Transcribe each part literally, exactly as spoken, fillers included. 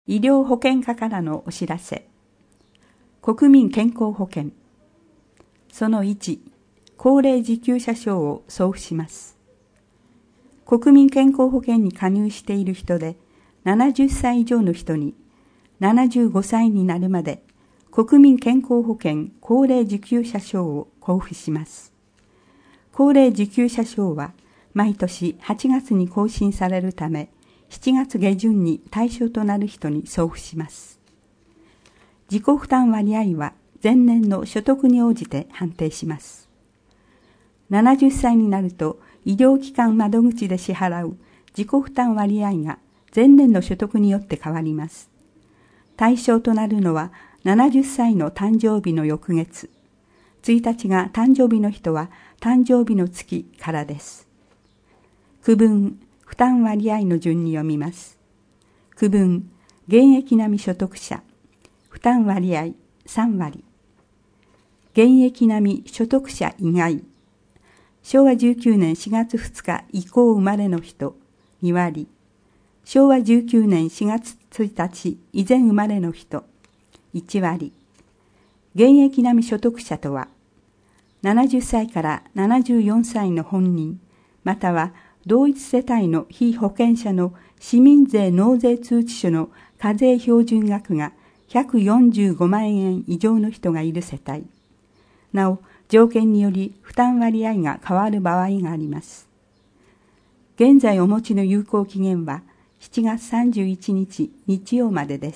医療保険課からのお知らせ。国民健康保険。そのいち、高齢受給者証を送付します。国民健康保険に加入している人で、ななじゅっさい以上の人に、ななじゅうごさいになるまで、国民健康保険高齢受給者証を交付します。高齢受給者証は、毎年はちがつに更新されるため、しちがつ下旬に対象となる人に送付します。自己負担割合は前年の所得に応じて判定します。ななじゅっさいになると医療機関窓口で支払う自己負担割合が前年の所得によって変わります。対象となるのはななじゅっさいの誕生日の翌月、ついたちが誕生日の人は誕生日の月からです。区分負担割合の順に読みます。区分、現役並み所得者、負担割合さんわり。現役並み所得者以外、しょうわじゅうきゅうねんしがつふつか以降生まれの人にわり、しょうわじゅうきゅうねんしがつついたち以前生まれの人いちわり。現役並み所得者とは、ななじゅっさいからななじゅうよんさいの本人、または同一世帯の被保険者の市民税納税通知書の課税標準額がひゃくよんじゅうごまんえん以上の人がいる世帯。なお、条件により負担割合が変わる場合があります。現在お持ちの有効期限はしちがつさんじゅういちにち日曜までです。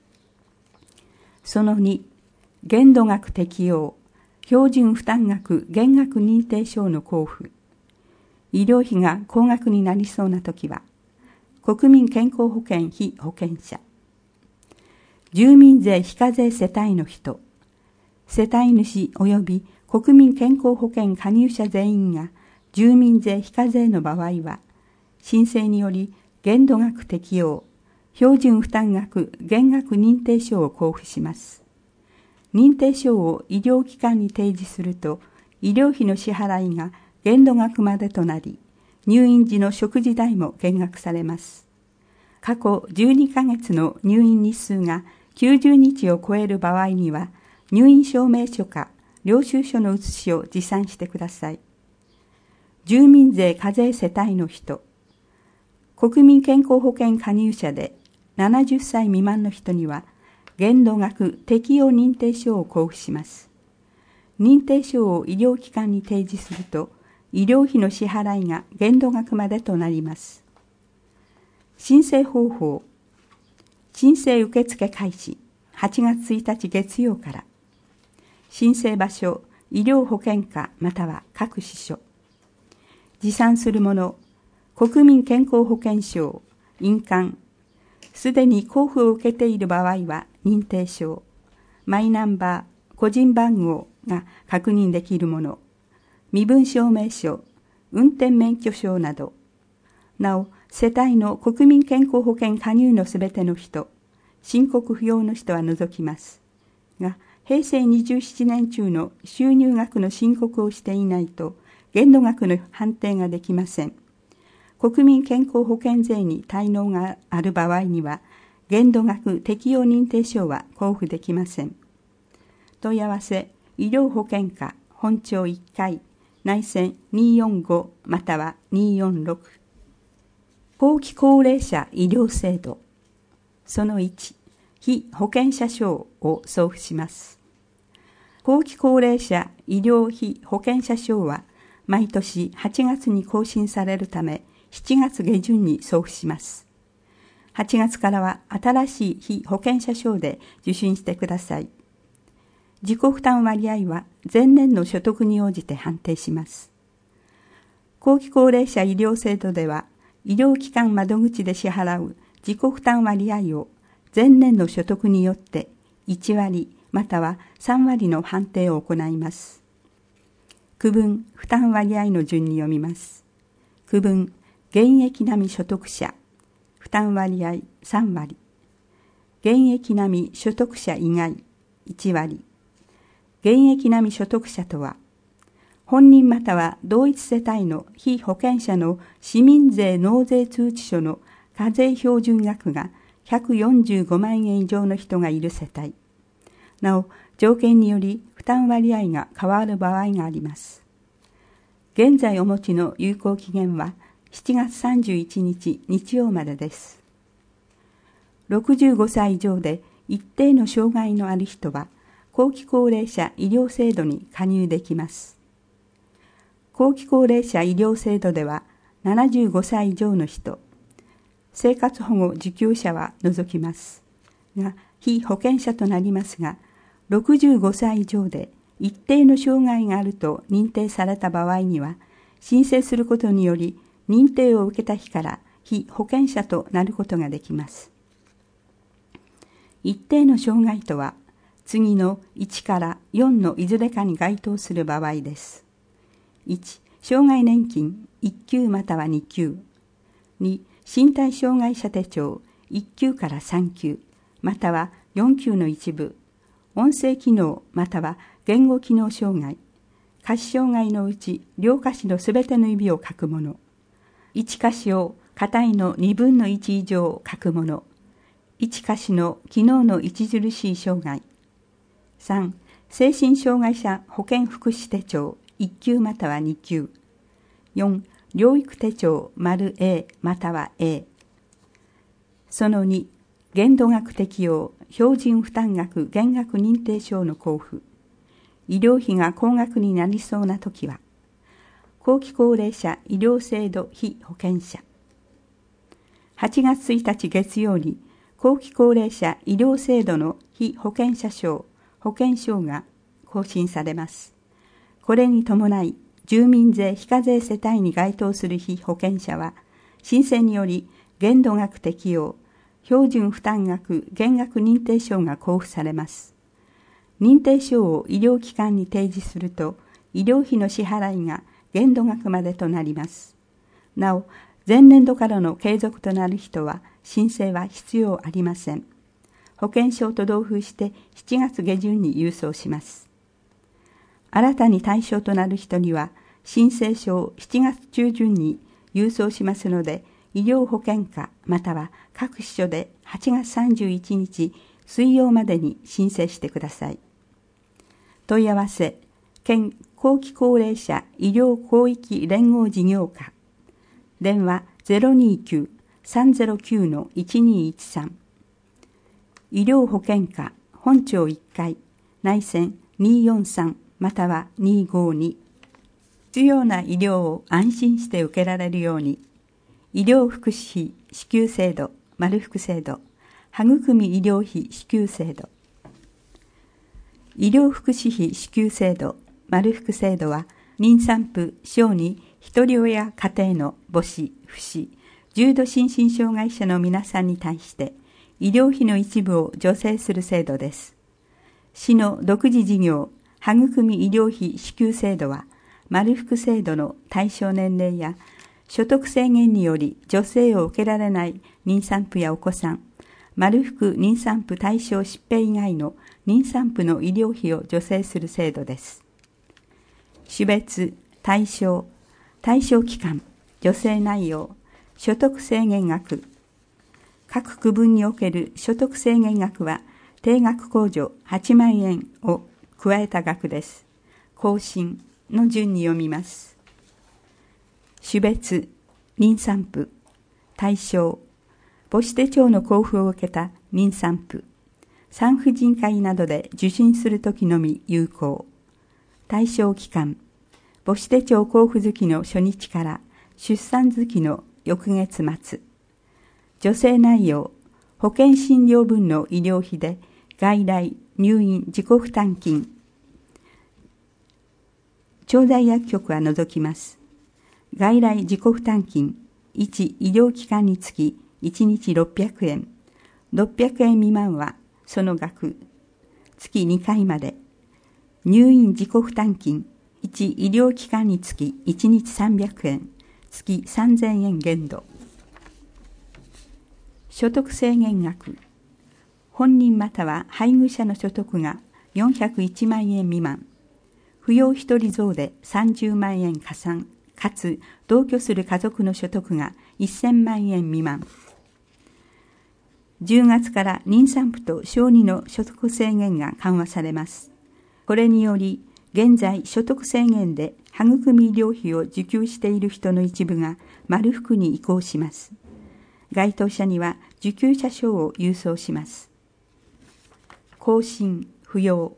そのに、限度額適用、標準負担額減額認定証の交付。医療費が高額になりそうなときは、国民健康保険被保険者、住民税非課税世帯の人、世帯主及び国民健康保険加入者全員が住民税非課税の場合は、申請により限度額適用、標準負担額減額認定証を交付します。認定証を医療機関に提示すると、医療費の支払いが限度額までとなり、入院時の食事代も減額されます。過去じゅうにかげつの入院日数がきゅうじゅうにちを超える場合には、入院証明書か領収書の写しを持参してください。住民税課税世帯の人、国民健康保険加入者でななじゅっさい未満の人には、限度額適用認定証を交付します。認定証を医療機関に提示すると、医療費の支払いが限度額までとなります。申請方法。申請受付開始はちがつついたち月曜から。申請場所、医療保険課または各支所。持参するもの、国民健康保険証、印鑑。すでに交付を受けている場合は認定証、マイナンバー、個人番号が確認できるもの、身分証明書、運転免許証など。なお、世帯の国民健康保険加入のすべての人、申告不要の人は除きます。が、へいせいにじゅうななねん中の収入額の申告をしていないと、限度額の判定ができません。国民健康保険税に滞納がある場合には、限度額適用認定証は交付できません。問い合わせ、医療保険課本庁いっかい、内線にーよんごまたはにーよんろく。後期高齢者医療制度。そのいち、被保険者証を送付します。後期高齢者医療被保険者証は、毎年はちがつに更新されるため、しちがつ下旬に送付します。はちがつからは新しい被保険者証で受診してください。自己負担割合は前年の所得に応じて判定します。後期高齢者医療制度では、医療機関窓口で支払う自己負担割合を前年の所得によっていちわりまたはさんわりの判定を行います。区分負担割合の順に読みます。区分現役並み所得者、負担割合さんわり。現役並み所得者以外いちわり。現役並み所得者とは、本人または同一世帯の被保険者の市民税納税通知書の課税標準額がひゃくよんじゅうごまんえん以上の人がいる世帯。なお、条件により負担割合が変わる場合があります。現在お持ちの有効期限はしちがつさんじゅういちにち日曜までです。ろくじゅうごさい以上で一定の障害のある人は、後期高齢者医療制度に加入できます。後期高齢者医療制度では、ななじゅうごさい以上の人、生活保護受給者は除きますが、被保険者となりますが、ろくじゅうごさい以上で一定の障害があると認定された場合には、申請することにより認定を受けた日から被保険者となることができます。一定の障害とは、次のいちからよんのいずれかに該当する場合です。いち、障害年金いっきゅうまたはにきゅう。に、身体障害者手帳いっきゅうからさんきゅう、またはよんきゅうの一部。音声機能または言語機能障害。下肢障害のうち両下肢のすべての指を書くもの。いち下肢を片位のにぶんのいち以上書くもの。いち下肢の機能の著しい障害。さん、精神障害者保健福祉手帳いっきゅうまたはにきゅう。よん、療育手帳 ○A または A。そのに、限度額適用標準負担額減額認定証の交付。医療費が高額になりそうなときは、後期高齢者医療制度被保険者。はちがつついたち月曜に、後期高齢者医療制度の被保険者証、保険証が更新されます。これに伴い、住民税非課税世帯に該当する被保険者は、申請により限度額適用、標準負担額減額認定証が交付されます。認定証を医療機関に提示すると、医療費の支払いが限度額までとなります。なお、前年度からの継続となる人は、申請は必要ありません。保険証と同封してしちがつげじゅんに郵送します。新たに対象となる人には、申請書をしちがつちゅうじゅんに郵送しますので、医療保険課または各支所ではちがつさんじゅういちにち水曜までに申請してください。問い合わせ、県後期高齢者医療広域連合事業課。電話 ゼロにきゅう さんゼロきゅう のいちにいちさん。医療保険課本庁いっかい、内線によんさんまたはにごに。必要な医療を安心して受けられるように、医療福祉費支給制度、丸福制度、育み医療費支給制度。医療福祉費支給制度、丸福制度は、妊産婦、小児、ひとり親家庭の母子、父子、重度心身障害者の皆さんに対して、医療費の一部を助成する制度です。市の独自事業、育み医療費支給制度は、丸福制度の対象年齢や所得制限により助成を受けられない妊産婦やお子さん、丸福妊産婦対象疾病以外の妊産婦の医療費を助成する制度です。種別、対象、対象期間、助成内容、所得制限額。各区分における所得制限額は定額控除はちまんえんを加えた額です。更新の順に読みます。種別、妊産婦、対象、母子手帳の交付を受けた妊産婦、産婦人科医などで受診するときのみ有効。対象期間、母子手帳交付月の初日から出産月の翌月末。助成内容、保険診療分の医療費で外来、入院、自己負担金。調剤薬局は除きます。外来自己負担金、いち医療機関につきいちにちろっぴゃくえん。ろっぴゃくえん未満はその額、月にかいまで。入院自己負担金、いち医療機関につきいちにちさんびゃくえん、月さんぜんえん限度。所得制限額、本人または配偶者の所得がよんひゃくいちまんえん未満、扶養一人増でさんじゅうまんえん加算、かつ同居する家族の所得がせんまんえん未満。 じゅうがつから妊産婦と小児の所得制限が緩和されます。これにより、現在所得制限で育み医療費を受給している人の一部が丸福に移行します。該当者には受給者証を郵送します。更新不要。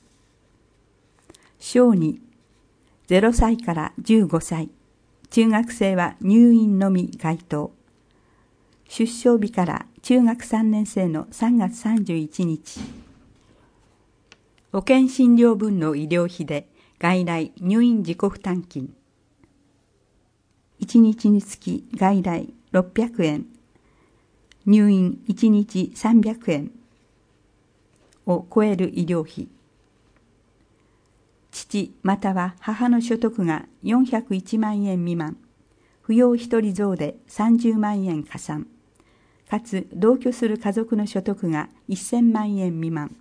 小児ゼロさいからじゅうごさい、中学生は入院のみ該当。出生日から中学さんねん生のさんがつさんじゅういちにち。保険診療分の医療費で外来入院自己負担金。いちにちにつき外来ろっぴゃくえん、入院いちにちさんびゃくえんを超える医療費。父または母の所得がよんひゃくいちまんえん未満、扶養一人増でさんじゅうまんえん加算、かつ同居する家族の所得がせんまんえん未満。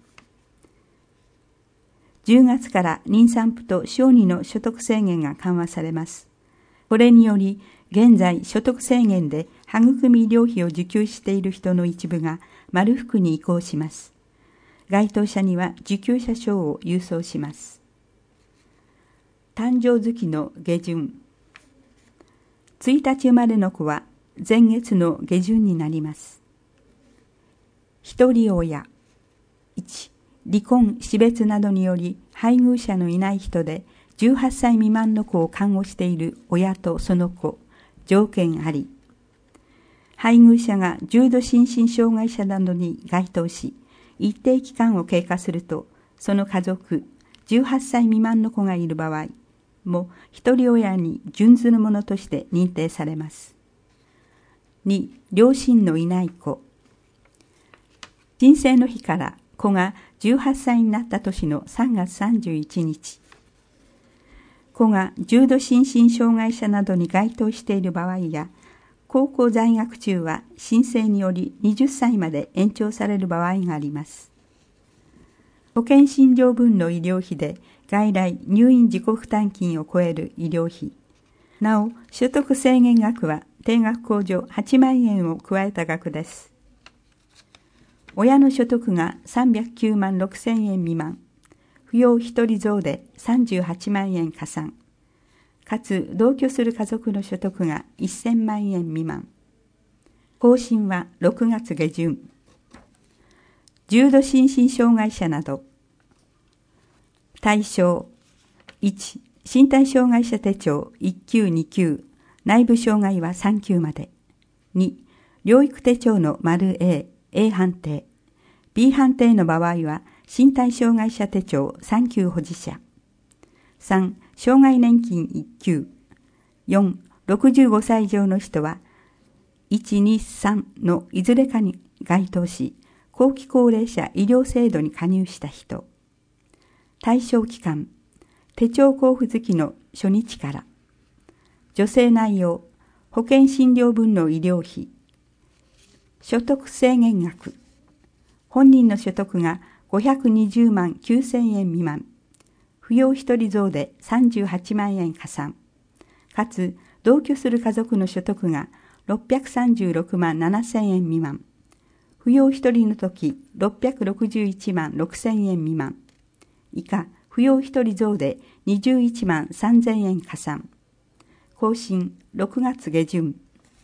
じゅうがつから妊産婦と小児の所得制限が緩和されます。これにより、現在所得制限で育み医療費を受給している人の一部が丸福に移行します。該当者には受給者証を郵送します。誕生月の下旬。ついたち生まれの子は前月の下旬になります。一人親。いち、離婚、死別などにより配偶者のいない人でじゅうはっさい未満の子を看護している親とその子、条件あり。配偶者が重度心身障害者などに該当し、一定期間を経過すると、その家族、じゅうはっさい未満の子がいる場合も一人親に準ずるものとして認定されます。に、両親のいない子。申請の日から子がじゅうはっさいになった年のさんがつさんじゅういちにち。子が重度心身障害者などに該当している場合や、高校在学中は申請によりはたちまで延長される場合があります。保険診療分の医療費で外来入院自己負担金を超える医療費。なお、所得制限額は定額控除はちまんえんを加えた額です。親の所得がさんびゃくきゅうまんろくせんえん未満、扶養一人増でさんじゅうはちまんえん加算、かつ同居する家族の所得がせんまんえん未満。更新はろくがつ下旬。重度心身障害者など。対象いち、身体障害者手帳いっきゅうにきゅう、内部障害はさんきゅうまで。に、療育手帳の丸 A、A 判定。B 判定の場合は身体障害者手帳さんきゅう保持者。さん、障害年金いっきゅう。よん、ろくじゅうごさい以上の人はいち、に、さんのいずれかに該当し、後期高齢者医療制度に加入した人。対象期間、手帳交付月の初日から。助成内容、保険診療分の医療費。所得制限額、本人の所得がごひゃくにじゅうまんきゅうせんえん未満、扶養一人増でさんじゅうはちまんえん加算、かつ同居する家族の所得がろっぴゃくさんじゅうろくまんななせんえん未満、扶養一人の時ろっぴゃくろくじゅういちまんろくせんえん未満、以下扶養一人増でにじゅういちまんさんぜんえん加算。更新ろくがつ下旬。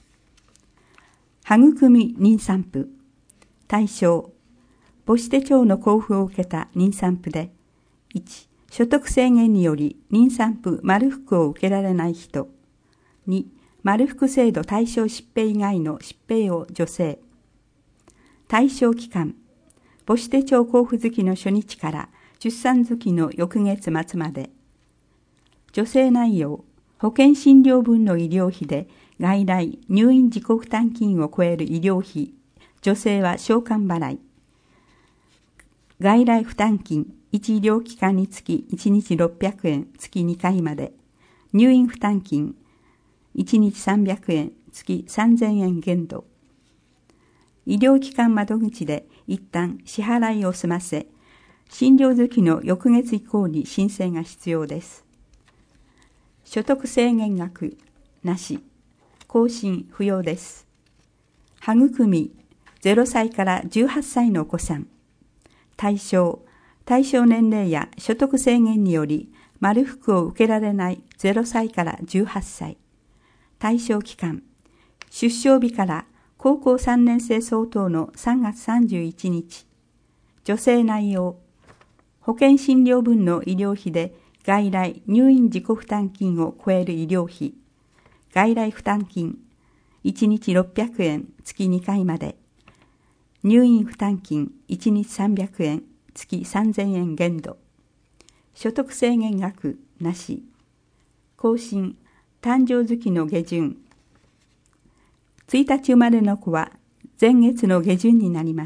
育み妊産婦。対象、母子手帳の交付を受けた妊産婦で、いち、所得制限により妊産婦丸福を受けられない人。に、丸福制度対象疾病以外の疾病を助成。対象期間、母子手帳交付月の初日から出産月の翌月末まで。助成内容、保険診療分の医療費で外来入院自己負担金を超える医療費、助成は償還払い。外来負担金、いち医療機関につきいちにちろっぴゃくえん、月にかいまで。入院負担金、いちにちさんびゃくえん、月さんぜんえん限度。医療機関窓口で一旦支払いを済ませ、診療月の翌月以降に申請が必要です。所得制限額なし、更新不要です。育みゼロさいからじゅうはっさいのお子さん。対象、対象年齢や所得制限により丸福を受けられないゼロさいからじゅうはっさい。対象期間、出生日から高校さんねん生相当のさんがつさんじゅういちにち。助成内容、保険診療分の医療費で外来入院自己負担金を超える医療費、外来負担金、いちにちろっぴゃくえん、月にかいまで。入院負担金、いちにちさんびゃくえん、月さんぜんえん限度。所得制限額なし。更新、誕生月の下旬。ついたち生まれの子は前月の下旬になります。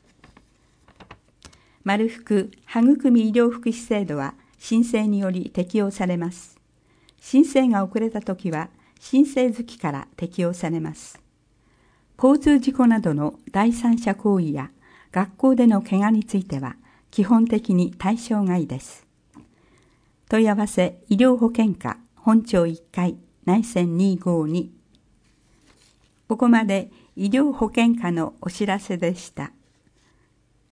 丸福育み医療福祉制度は申請により適用されます。申請が遅れたときは申請月から適用されます。交通事故などの第三者行為や学校での怪我については基本的に対象外です。問い合わせ医療保険課本庁いっかい内線にーごーに。ここまで医療保険課のお知らせでした。